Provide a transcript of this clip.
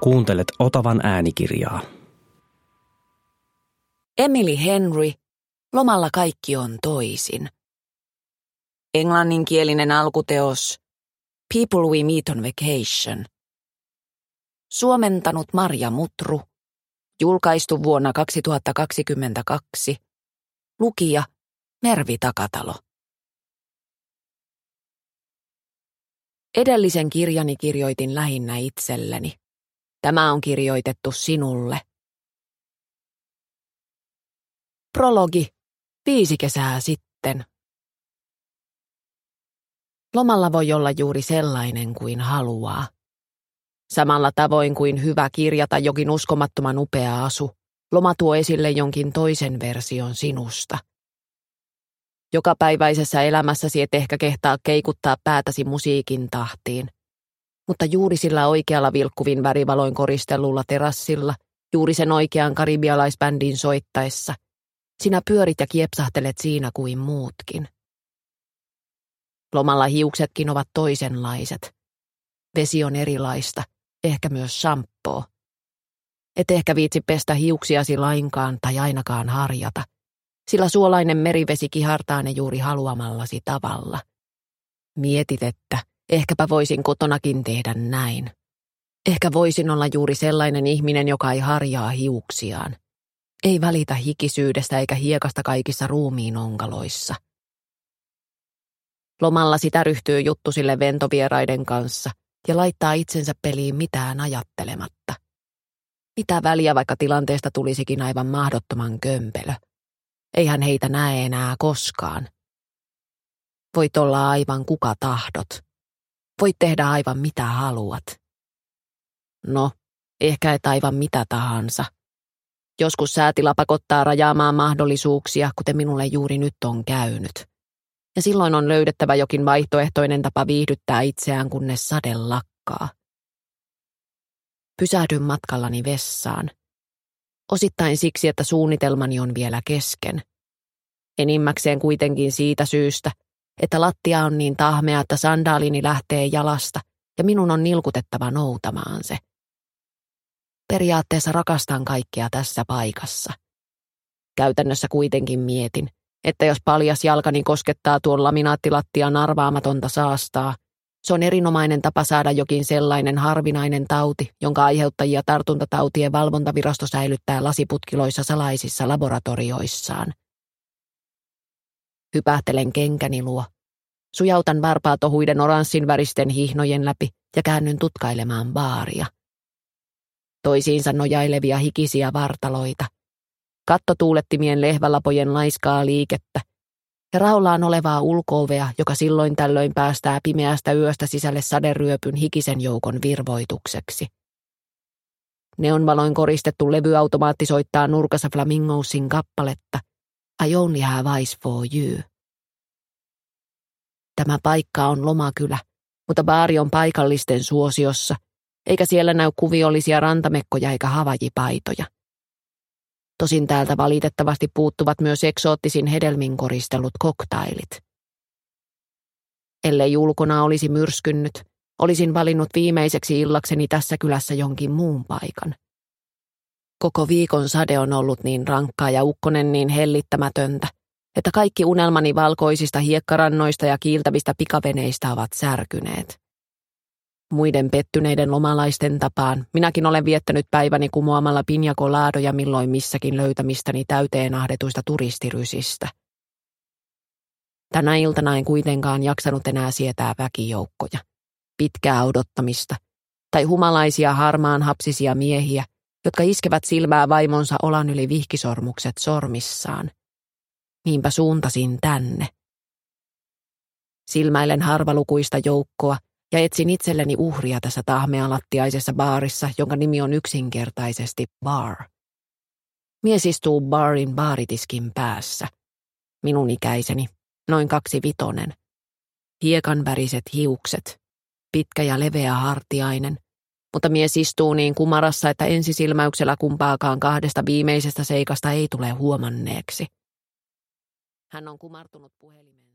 Kuuntelet Otavan äänikirjaa. Emily Henry, Lomalla kaikki on toisin. Englanninkielinen alkuteos People We Meet on Vacation. Suomentanut Marja Mutru. Julkaistu vuonna 2022. Lukija Mervi Takatalo. Edellisen kirjani kirjoitin lähinnä itselleni. Tämä on kirjoitettu sinulle. Prologi 5 kesää sitten. Lomalla voi olla juuri sellainen kuin haluaa. Samalla tavoin kuin hyvä kirja tai jokin uskomattoman upea asu, loma tuo esille jonkin toisen version sinusta. Jokapäiväisessä elämässäsi et ehkä kehtaa keikuttaa päätäsi musiikin tahtiin, mutta juuri sillä oikealla vilkkuvin värivaloin koristellulla terassilla, juuri sen oikean karibialaisbändin soittaessa, sinä pyörit ja kiepsahtelet siinä kuin muutkin. Lomalla hiuksetkin ovat toisenlaiset. Vesi on erilaista, ehkä myös shampoo. Et ehkä viitsi pestä hiuksiasi lainkaan tai ainakaan harjata, sillä suolainen merivesi kihartaa ne juuri haluamallasi tavalla. Mietit, että ehkäpä voisin kotonakin tehdä näin. Ehkä voisin olla juuri sellainen ihminen, joka ei harjaa hiuksiaan. Ei välitä hikisyydestä eikä hiekasta kaikissa ruumiin onkaloissa. Lomalla sitä ryhtyy juttusille ventovieraiden kanssa ja laittaa itsensä peliin mitään ajattelematta. Mitä väliä, vaikka tilanteesta tulisikin aivan mahdottoman kömpelö. Eihän heitä näe enää koskaan. Voit olla aivan kuka tahdot. Voit tehdä aivan mitä haluat. No, ehkä et aivan mitä tahansa. Joskus säätila pakottaa rajaamaan mahdollisuuksia, kuten minulle juuri nyt on käynyt. Ja silloin on löydettävä jokin vaihtoehtoinen tapa viihdyttää itseään, kunnes sade lakkaa. Pysähdyn matkallani vessaan. Osittain siksi, että suunnitelmani on vielä kesken. Enimmäkseen kuitenkin siitä syystä, että lattia on niin tahmea, että sandaalini lähtee jalasta ja minun on nilkutettava noutamaan se. Periaatteessa rakastan kaikkea tässä paikassa. Käytännössä kuitenkin mietin, että jos paljas jalkani koskettaa tuon laminaattilattian arvaamatonta saastaa, se on erinomainen tapa saada jokin sellainen harvinainen tauti, jonka aiheuttajia tartuntatautien valvontavirasto säilyttää lasiputkiloissa salaisissa laboratorioissaan. Hypähtelen kenkäni luo. Sujautan varpaat ohuiden oranssinväristen hihnojen läpi ja käännyn tutkailemaan baaria. Toisiinsa nojailevia hikisiä vartaloita, kattotuulettimien lehvälapojen laiskaa liikettä ja raollaan olevaa ulko-ovea, joka silloin tällöin päästää pimeästä yöstä sisälle saderyöpyn hikisen joukon virvoitukseksi. Neonvaloin koristettu levyautomaatti soittaa nurkassa Flamingousin kappaletta I Only Have Eyes for You. Tämä paikka on lomakylä, mutta baari on paikallisten suosiossa, eikä siellä näy kuviollisia rantamekkoja eikä havajipaitoja. Tosin täältä valitettavasti puuttuvat myös eksoottisin hedelmin koristellut koktailit. Ellei ulkona olisi myrskynnyt, olisin valinnut viimeiseksi illakseni tässä kylässä jonkin muun paikan. Koko viikon sade on ollut niin rankkaa ja ukkonen niin hellittämätöntä, että kaikki unelmani valkoisista hiekkarannoista ja kiiltävistä pikaveneistä ovat särkyneet. Muiden pettyneiden lomalaisten tapaan minäkin olen viettänyt päiväni kumoamalla piña coladoja milloin missäkin löytämistäni täyteen ahdetuista turistirysistä. Tänä iltana en kuitenkaan jaksanut enää sietää väkijoukkoja, pitkää odottamista tai humalaisia harmaan hapsisia miehiä, jotka iskevät silmää vaimonsa olan yli vihkisormukset sormissaan. Niinpä suuntasin tänne. Silmäilen harvalukuista joukkoa ja etsin itselleni uhria tässä tahmealattiaisessa baarissa, jonka nimi on yksinkertaisesti Bar. Mies istuu barin baaritiskin päässä. Minun ikäiseni, noin 25. Hiekanväriset hiukset, pitkä ja leveä hartiainen, mutta mies istuu niin kumarassa, että ensisilmäyksellä kumpaakaan 2 viimeisestä seikasta ei tule huomanneeksi. Hän on kumartunut puhelimeen.